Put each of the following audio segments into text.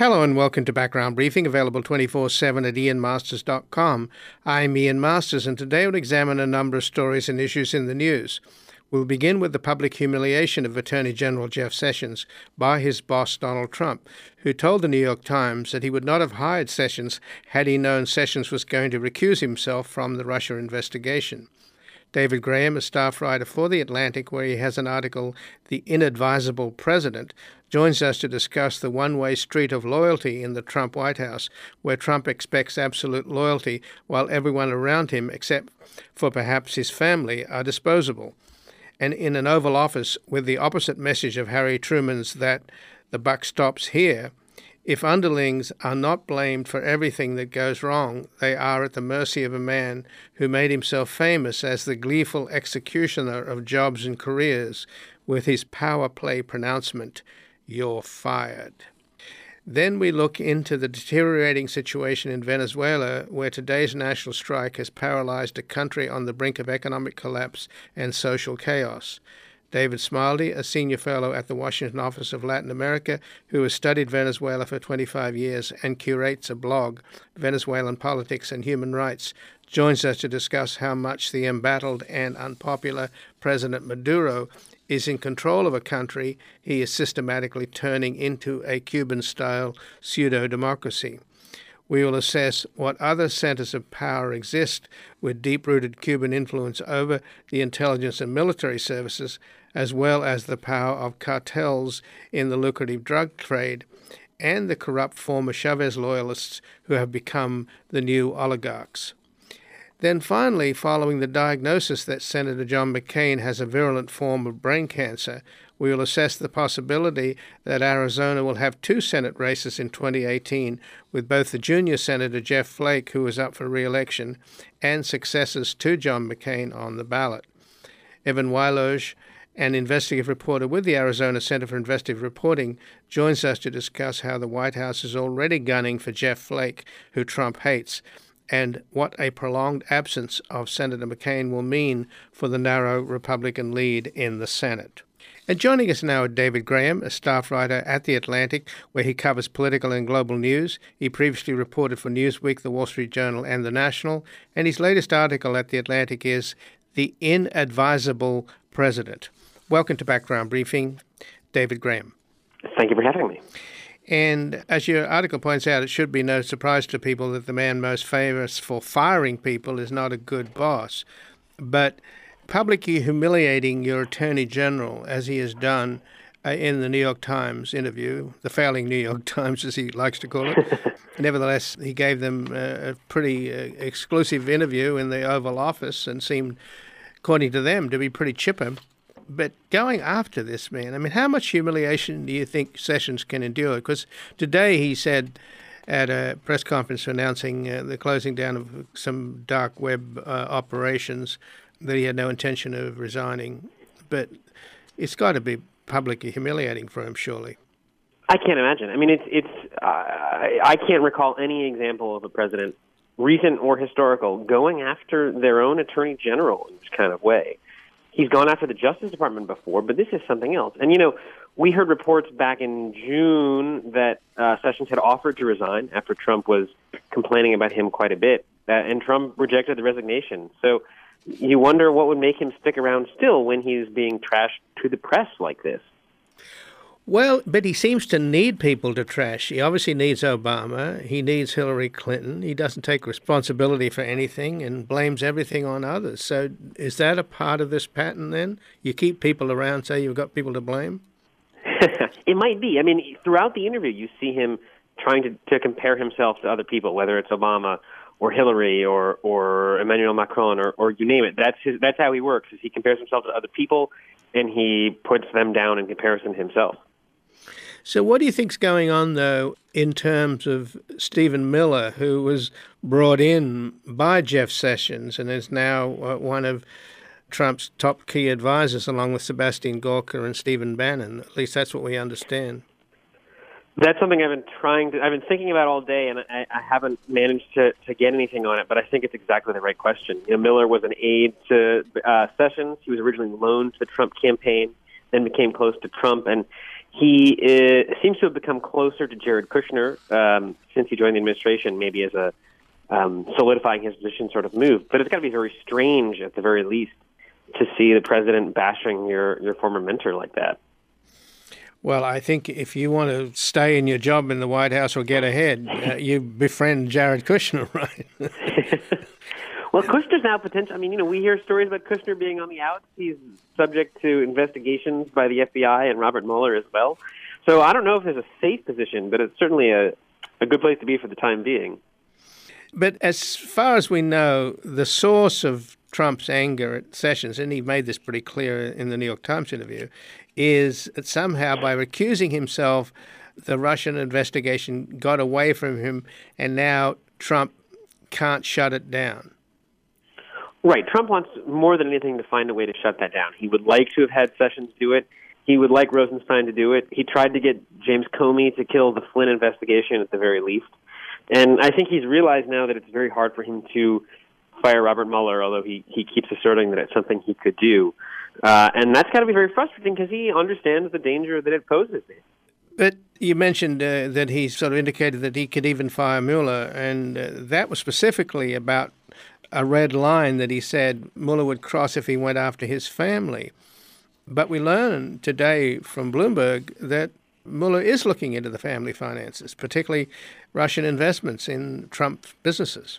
Hello and welcome to Background Briefing, available 24/7 at ianmasters.com. I'm Ian Masters, and today we'll examine a number of stories and issues in the news. We'll begin with the public humiliation of Attorney General Jeff Sessions by his boss Donald Trump, who told the New York Times that he would not have hired Sessions had he known Sessions was going to recuse himself from the Russia investigation. David Graham, a staff writer for The Atlantic, where he has an article, The Inadvisable President, joins us to discuss the one-way street of loyalty in the Trump White House, where Trump expects absolute loyalty while everyone around him, except for perhaps his family, are disposable. And in an Oval Office with the opposite message of Harry Truman's that the buck stops here, if underlings are not blamed for everything that goes wrong, they are at the mercy of a man who made himself famous as the gleeful executioner of jobs and careers with his power play pronouncement, "You're fired." Then we look into the deteriorating situation in Venezuela, where today's national strike has paralyzed a country on the brink of economic collapse and social chaos. David Smiley, a senior fellow at the Washington Office of Latin America, who has studied Venezuela for 25 years and curates a blog, Venezuelan Politics and Human Rights, joins us to discuss how much the embattled and unpopular President Maduro is in control of a country he is systematically turning into a Cuban-style pseudo-democracy. We will assess what other centers of power exist with deep-rooted Cuban influence over the intelligence and military services, as well as the power of cartels in the lucrative drug trade and the corrupt former Chavez loyalists who have become the new oligarchs. Then finally, following the diagnosis that Senator John McCain has a virulent form of brain cancer, we will assess the possibility that Arizona will have two Senate races in 2018, with both the junior Senator Jeff Flake, who is up for re-election, and successors to John McCain on the ballot. Evan Wyloj, an investigative reporter with the Arizona Center for Investigative Reporting, joins us to discuss how the White House is already gunning for Jeff Flake, who Trump hates, and what a prolonged absence of Senator McCain will mean for the narrow Republican lead in the Senate. And joining us now is David Graham, a staff writer at The Atlantic, where he covers political and global news. He previously reported for Newsweek, The Wall Street Journal, and The National, and his latest article at The Atlantic is The Inadvisable President. Welcome to Background Briefing, David Graham. Thank you for having me. And as your article points out, it should be no surprise to people that the man most famous for firing people is not a good boss. But publicly humiliating your attorney general, as he has done in the New York Times interview, the failing New York Times, as he likes to call it. Nevertheless, he gave them a pretty exclusive interview in the Oval Office and seemed, according to them, to be pretty chipper. But going after this man, I mean, how much humiliation do you think Sessions can endure? Because today he said at a press conference announcing the closing down of some dark web operations that he had no intention of resigning. But it's got to be publicly humiliating for him, surely. I can't imagine. I mean, I can't recall any example of a president, recent or historical, going after their own attorney general in this kind of way. He's gone after the Justice Department before, but this is something else. And, we heard reports back in June that Sessions had offered to resign after Trump was complaining about him quite a bit, and Trump rejected the resignation. So you wonder what would make him stick around still when he's being trashed to the press like this. Well, but he seems to need people to trash. He obviously needs Obama. He needs Hillary Clinton. He doesn't take responsibility for anything and blames everything on others. So is that a part of this pattern then? You keep people around, so you've got people to blame? It might be. I mean, throughout the interview, you see him trying to compare himself to other people, whether it's Obama or Hillary or Emmanuel Macron or you name it. That's how he works, is he compares himself to other people and he puts them down in comparison to himself. So what do you think's going on, though, in terms of Stephen Miller, who was brought in by Jeff Sessions and is now one of Trump's top key advisors, along with Sebastian Gorka and Stephen Bannon? At least that's what we understand. That's something I've been thinking about all day, and I haven't managed to get anything on it, but I think it's exactly the right question. Miller was an aide to Sessions. He was originally loaned to the Trump campaign, then became close to Trump, and He seems to have become closer to Jared Kushner since he joined the administration, maybe as a solidifying his position sort of move. But it's got to be very strange, at the very least, to see the president bashing your former mentor like that. Well, I think if you want to stay in your job in the White House or get ahead, you befriend Jared Kushner, right? Well, Kushner's now potential. I mean, we hear stories about Kushner being on the outs. He's subject to investigations by the FBI and Robert Mueller as well. So I don't know if there's a safe position, but it's certainly a good place to be for the time being. But as far as we know, the source of Trump's anger at Sessions, and he made this pretty clear in the New York Times interview, is that somehow by recusing himself, the Russian investigation got away from him, and now Trump can't shut it down. Right. Trump wants more than anything to find a way to shut that down. He would like to have had Sessions do it. He would like Rosenstein to do it. He tried to get James Comey to kill the Flynn investigation at the very least. And I think he's realized now that it's very hard for him to fire Robert Mueller, although he keeps asserting that it's something he could do. And that's got to be very frustrating because he understands the danger that it poses. But you mentioned that he sort of indicated that he could even fire Mueller, and that was specifically about a red line that he said Mueller would cross if he went after his family. But we learned today from Bloomberg that Mueller is looking into the family finances, particularly Russian investments in Trump's businesses.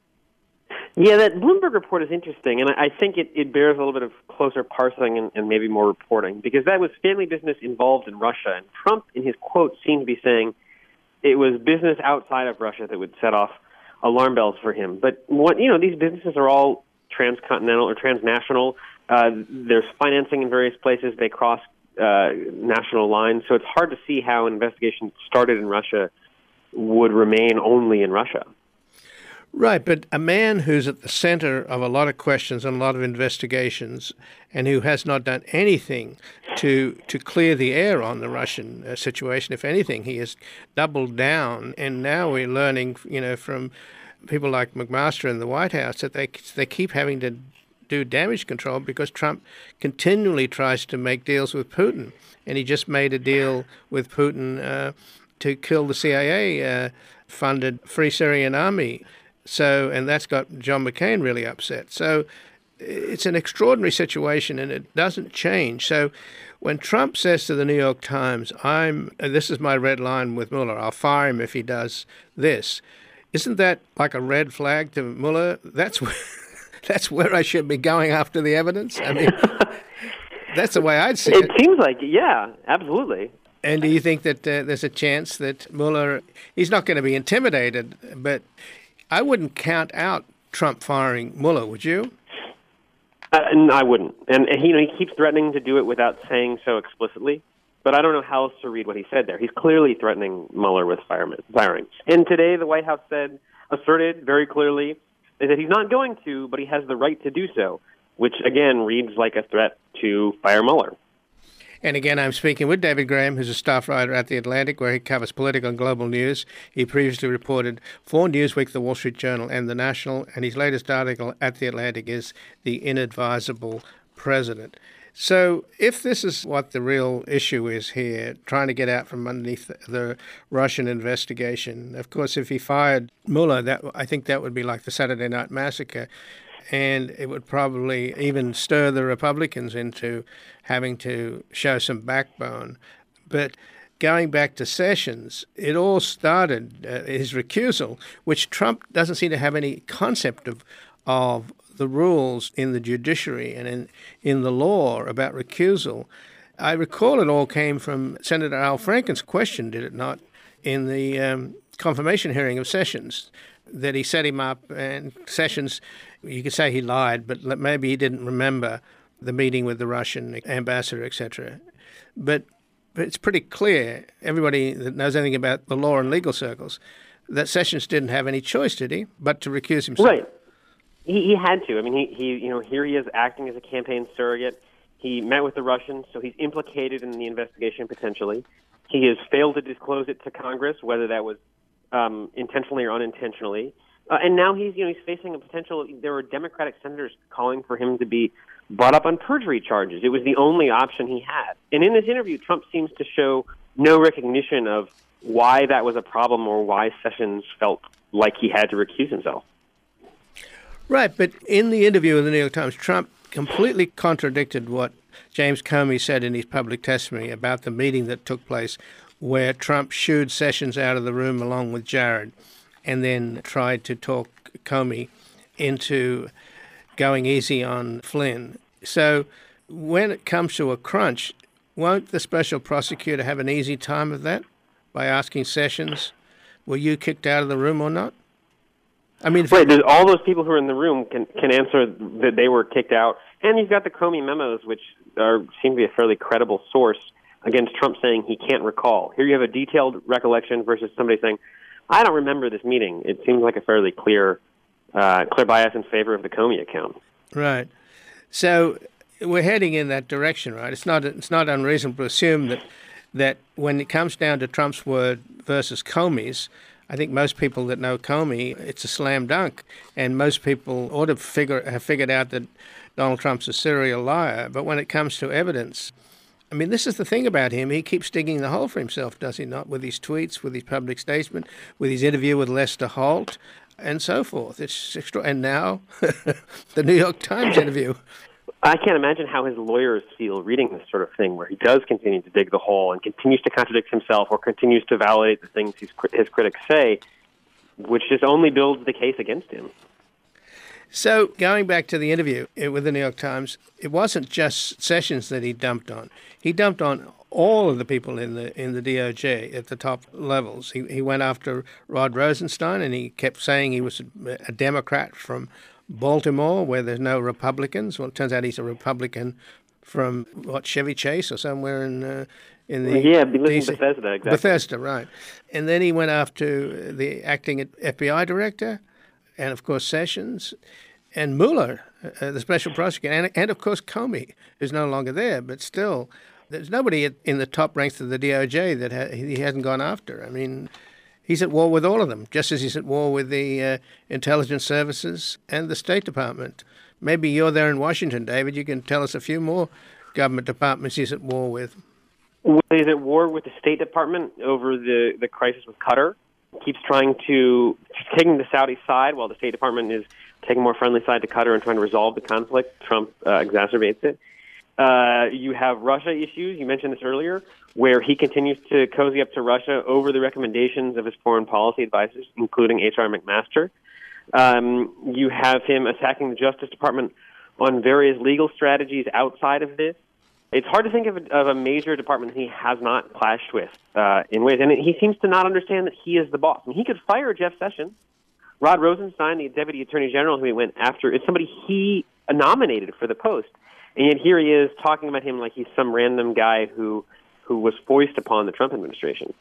Yeah, that Bloomberg report is interesting, and I think it bears a little bit of closer parsing and maybe more reporting, because that was family business involved in Russia, and Trump, in his quote, seemed to be saying it was business outside of Russia that would set off alarm bells for him. But these businesses are all transcontinental or transnational. There's financing in various places. They cross national lines, so it's hard to see how an investigation started in Russia would remain only in Russia. Right, but a man who's at the center of a lot of questions and a lot of investigations and who has not done anything to clear the air on the Russian situation, if anything, he has doubled down. And now we're learning, from people like McMaster in the White House that they keep having to do damage control because Trump continually tries to make deals with Putin. And he just made a deal with Putin to kill the CIA-funded Free Syrian Army. And that's got John McCain really upset. So it's an extraordinary situation, and it doesn't change. So when Trump says to the New York Times, this is my red line with Mueller, I'll fire him if he does this, isn't that like a red flag to Mueller? That's where I should be going after the evidence? I mean, that's the way I'd see it. It seems like, yeah, absolutely. And do you think that there's a chance that Mueller, he's not going to be intimidated, but I wouldn't count out Trump firing Mueller, would you? I wouldn't. And he keeps threatening to do it without saying so explicitly. But I don't know how else to read what he said there. He's clearly threatening Mueller with firing. And today the White House asserted very clearly that he's not going to, but he has the right to do so, which again reads like a threat to fire Mueller. And again, I'm speaking with David Graham, who's a staff writer at The Atlantic, where he covers political and global news. He previously reported for Newsweek, The Wall Street Journal, and The National, and his latest article at The Atlantic is The Inadvisable President. So if this is what the real issue is here, trying to get out from underneath the Russian investigation, of course, if he fired Mueller, I think that would be like the Saturday Night Massacre. And it would probably even stir the Republicans into having to show some backbone. But going back to Sessions, it all started, his recusal, which Trump doesn't seem to have any concept of the rules in the judiciary and in the law about recusal. I recall it all came from Senator Al Franken's question, did it not, in the confirmation hearing of Sessions, that he set him up, and Sessions, you could say he lied, but maybe he didn't remember the meeting with the Russian ambassador, etc. But it's pretty clear, everybody that knows anything about the law and legal circles, that Sessions didn't have any choice, did he, but to recuse himself? Right. He had to. I mean, he here he is acting as a campaign surrogate. He met with the Russians, so he's implicated in the investigation potentially. He has failed to disclose it to Congress, whether that was intentionally or unintentionally. And now he's facing a potential. There were Democratic senators calling for him to be brought up on perjury charges. It was the only option he had. And in this interview, Trump seems to show no recognition of why that was a problem or why Sessions felt like he had to recuse himself. Right, but in the interview with the New York Times, Trump completely contradicted what James Comey said in his public testimony about the meeting that took place where Trump shooed Sessions out of the room along with Jared and then tried to talk Comey into going easy on Flynn. So when it comes to a crunch, won't the special prosecutor have an easy time of that by asking Sessions, were you kicked out of the room or not? I mean, right, there's all those people who are in the room can answer that they were kicked out. And you've got the Comey memos, which seem to be a fairly credible source against Trump saying he can't recall. Here you have a detailed recollection versus somebody saying, I don't remember this meeting. It seems like a fairly clear bias in favor of the Comey account. Right. So we're heading in that direction, right? It's not unreasonable to assume that when it comes down to Trump's word versus Comey's, I think most people that know Comey, it's a slam dunk, and most people ought to have figured out that Donald Trump's a serial liar. But when it comes to evidence, I mean, this is the thing about him. He keeps digging the hole for himself, does he not? With his tweets, with his public statement, with his interview with Lester Holt, and so forth. It's and now the New York Times interview. I can't imagine how his lawyers feel reading this sort of thing, where he does continue to dig the hole and continues to contradict himself or continues to validate the things his critics say, which just only builds the case against him. So going back to the interview with the New York Times, it wasn't just Sessions that he dumped on. He dumped on all of the people in the DOJ at the top levels. He went after Rod Rosenstein, and he kept saying he was a Democrat from Baltimore, where there's no Republicans. Well, it turns out he's a Republican from Chevy Chase or somewhere in the Bethesda, exactly. Bethesda, right? And then he went after the acting FBI director, and of course Sessions, and Mueller, the special prosecutor, and of course Comey, who's no longer there, but still, there's nobody in the top ranks of the DOJ that he hasn't gone after. I mean, he's at war with all of them, just as he's at war with the intelligence services and the State Department. Maybe you're there in Washington, David. You can tell us a few more government departments he's at war with. He's at war with the State Department over the crisis with Qatar. Keeps taking the Saudi side while the State Department is taking a more friendly side to Qatar and trying to resolve the conflict. Trump exacerbates it. You have Russia issues. You mentioned this earlier, where he continues to cozy up to Russia over the recommendations of his foreign policy advisors, including H.R. McMaster. You have him attacking the Justice Department on various legal strategies outside of this. It's hard to think of a major department he has not clashed with in ways, and he seems to not understand that he is the boss. And he could fire Jeff Sessions. Rod Rosenstein, the Deputy Attorney General who he went after, is somebody he nominated for the post. And yet here he is talking about him like he's some random guy who was foisted upon the Trump administration.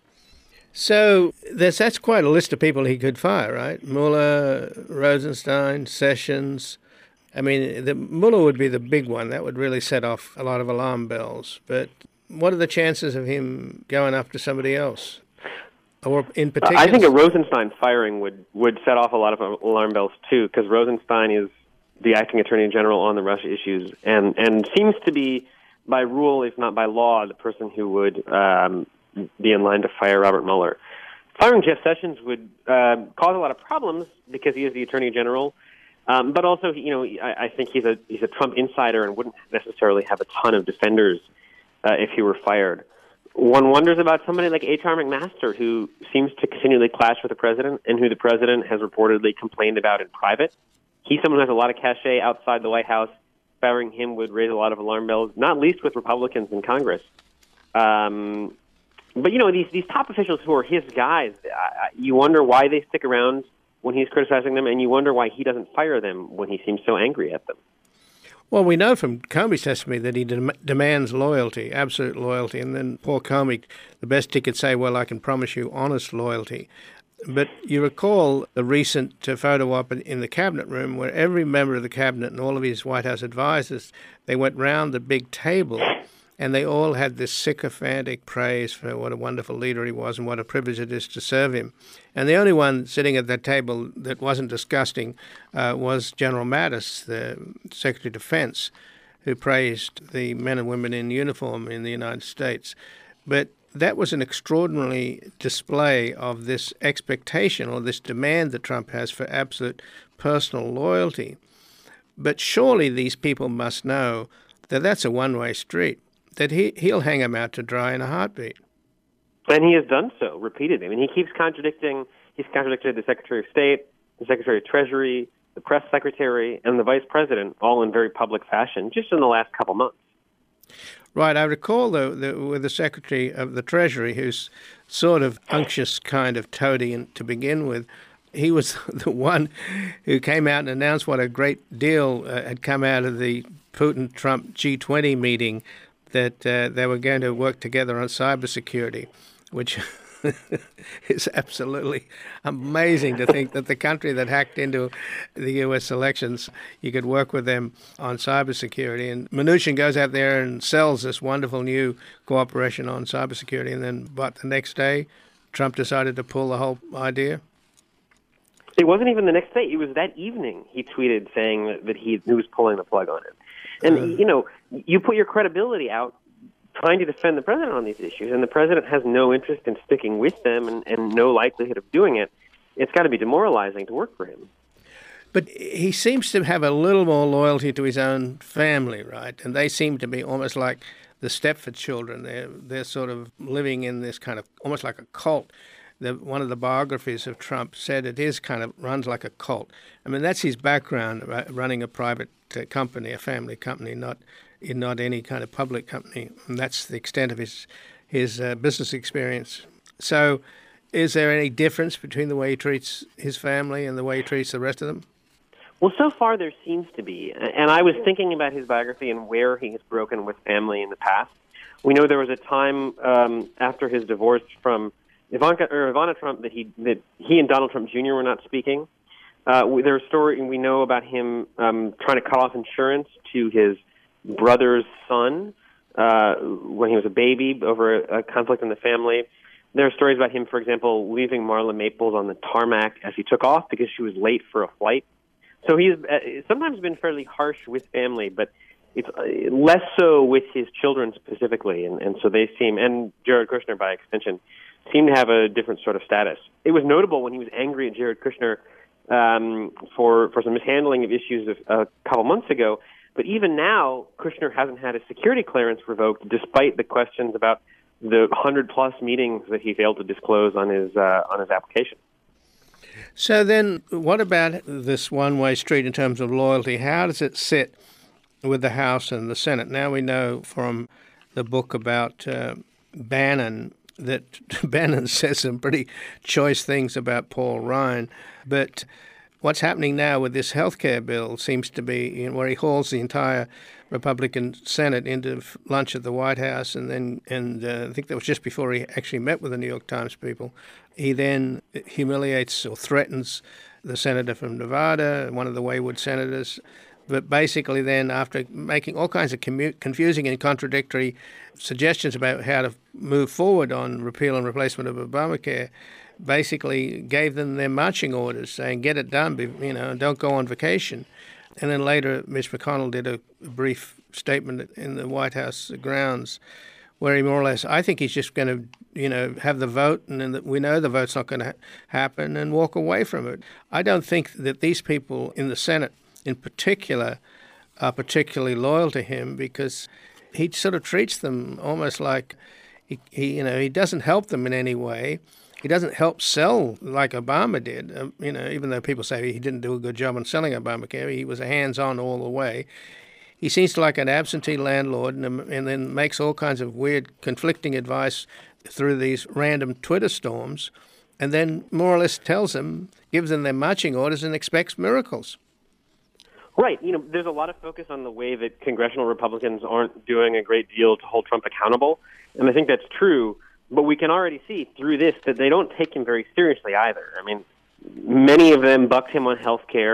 So that's quite a list of people he could fire, right? Mueller, Rosenstein, Sessions. I mean, Mueller would be the big one. That would really set off a lot of alarm bells. But what are the chances of him going after somebody else? Or in particular, I think a Rosenstein firing would set off a lot of alarm bells, too, because Rosenstein is the acting attorney general on the Russia issues and seems to be, by rule, if not by law, the person who would be in line to fire Robert Mueller. Firing Jeff Sessions would cause a lot of problems because he is the attorney general. But also, I think he's a Trump insider and wouldn't necessarily have a ton of defenders if he were fired. One wonders about somebody like H.R. McMaster, who seems to continually clash with the president and who the president has reportedly complained about in private. He's someone who has a lot of cachet outside the White House. Firing him would raise a lot of alarm bells, not least with Republicans in Congress. But, these top officials who are his guys, you wonder why they stick around when he's criticizing them, and you wonder why he doesn't fire them when he seems so angry at them. Well, we know from Comey's testimony that he demands loyalty, absolute loyalty, and then poor Comey, the best he could say, well, I can promise you honest loyalty. But you recall the recent photo op in the cabinet room where every member of the cabinet and all of his White House advisors, they went round the big table and they all had this sycophantic praise for what a wonderful leader he was and what a privilege it is to serve him. And the only one sitting at that table that wasn't disgusting was General Mattis, the Secretary of Defense, who praised the men and women in uniform in the United States. But that was an extraordinary display of this expectation or this demand that Trump has for absolute personal loyalty. But surely these people must know that that's a one-way street, that he'll hang them out to dry in a heartbeat. And he has done so repeatedly. I mean, he keeps contradicting. He's contradicted the Secretary of State, the Secretary of Treasury, the press secretary, and the vice president, all in very public fashion, just in the last couple months. Right. I recall, though, with the Secretary of the Treasury, who's sort of unctuous kind of toady to begin with, he was the one who came out and announced what a great deal had come out of the Putin-Trump G20 meeting, that they were going to work together on cybersecurity, which is absolutely amazing to think that the country that hacked into the U.S. elections, you could work with them on cybersecurity. And Mnuchin goes out there and sells this wonderful new cooperation on cybersecurity, and then, but the next day, Trump decided to pull the whole idea. It wasn't even the next day. It was that evening he tweeted saying that he was pulling the plug on it. And, you put your credibility out trying to defend the president on these issues, and the president has no interest in sticking with them and no likelihood of doing it. It's got to be demoralizing to work for him. But he seems to have a little more loyalty to his own family, right? And they seem to be almost like the Stepford children. They're sort of living in this kind of almost like a cult. One of the biographies of Trump said it is kind of runs like a cult. I mean, that's his background, running a private company, a family company, not any kind of public company. And that's the extent of his business experience. So is there any difference between the way he treats his family and the way he treats the rest of them? Well, so far there seems to be. And I was thinking about his biography and where he has broken with family in the past. We know there was a time after his divorce from Ivana Trump that he and Donald Trump Jr. were not speaking. There's a story we know about him trying to cut off insurance to his brother's son when he was a baby over a conflict in the family. There are stories about him, for example, leaving Marla Maples on the tarmac as he took off because she was late for a flight. So he's sometimes been fairly harsh with family, but it's less so with his children specifically. And so they seem, and Jared Kushner by extension, seem to have a different sort of status. It was notable when he was angry at Jared Kushner for some mishandling of issues a couple months ago. But even now, Kushner hasn't had his security clearance revoked, despite the questions about the 100+ meetings that he failed to disclose on his application. So then, what about this one-way street in terms of loyalty? How does it sit with the House and the Senate? Now we know from the book about Bannon that Bannon says some pretty choice things about Paul Ryan, but what's happening now with this health care bill seems to be where he hauls the entire Republican Senate into lunch at the White House, and I think that was just before he actually met with the New York Times people. He then humiliates or threatens the senator from Nevada, one of the wayward senators. But basically then, after making all kinds of confusing and contradictory suggestions about how to move forward on repeal and replacement of Obamacare, basically gave them their marching orders saying, get it done, don't go on vacation. And then later, Mitch McConnell did a brief statement in the White House grounds where he more or less, I think he's just going to, have the vote, and then we know the vote's not going to happen, and walk away from it. I don't think that these people in the Senate in particular are particularly loyal to him, because he sort of treats them almost like he doesn't help them in any way. He doesn't help sell like Obama did, even though people say he didn't do a good job on selling Obamacare. He was a hands-on all the way. He seems like an absentee landlord and then makes all kinds of weird conflicting advice through these random Twitter storms, and then more or less tells them, gives them their marching orders and expects miracles. Right. There's a lot of focus on the way that congressional Republicans aren't doing a great deal to hold Trump accountable, and I think that's true. But we can already see through this that they don't take him very seriously either. I mean, many of them bucked him on health care.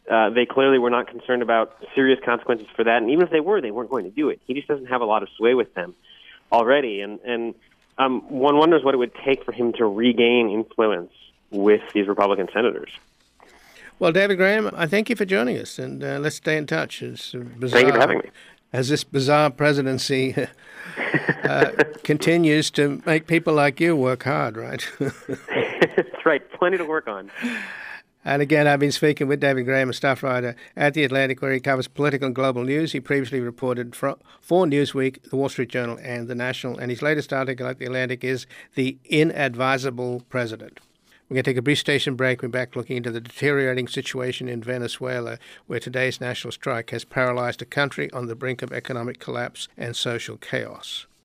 They clearly were not concerned about serious consequences for that, and even if they were, they weren't going to do it. He just doesn't have a lot of sway with them already, and one wonders what it would take for him to regain influence with these Republican senators. Well, David Graham, I thank you for joining us, and let's stay in touch. It's bizarre, thank you for having me. As this bizarre presidency continues to make people like you work hard, right? That's right. Plenty to work on. And again, I've been speaking with David Graham, a staff writer at The Atlantic, where he covers political and global news. He previously reported for Newsweek, The Wall Street Journal, and The National. And his latest article at The Atlantic is The Inadvisable President. We're going to take a brief station break. We're back looking into the deteriorating situation in Venezuela, where today's national strike has paralyzed a country on the brink of economic collapse and social chaos.